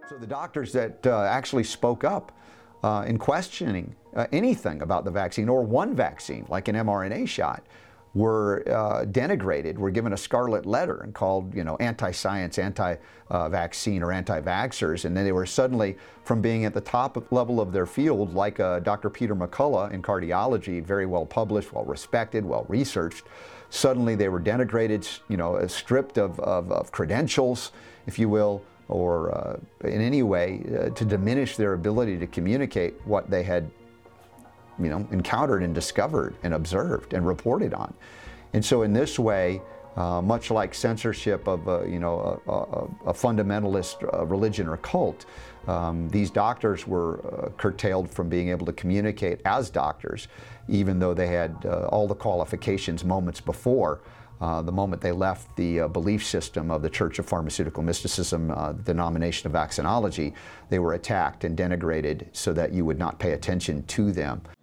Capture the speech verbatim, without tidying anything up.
So the doctors that uh, actually spoke up uh, in questioning uh, anything about the vaccine, or one vaccine, like an mRNA shot, were uh, denigrated, were given a scarlet letter and called, you know, anti-science, anti-vaccine, or anti-vaxxers. And then they were suddenly, from being at the top level of their field, like uh, Doctor Peter McCullough in cardiology, very well published, well respected, well researched, suddenly they were denigrated, you know, stripped of, of, of credentials, if you will, or uh, in any way uh, to diminish their ability to communicate what they had, you know, encountered and discovered and observed and reported on. And so in this way, uh, much like censorship of a, you know, a, a, a fundamentalist uh, religion or cult, um, these doctors were uh, curtailed from being able to communicate as doctors, even though they had uh, all the qualifications moments before. Uh, the moment they left the uh, belief system of the Church of Pharmaceutical Mysticism, uh, the denomination of vaccinology, they were attacked and denigrated so that you would not pay attention to them.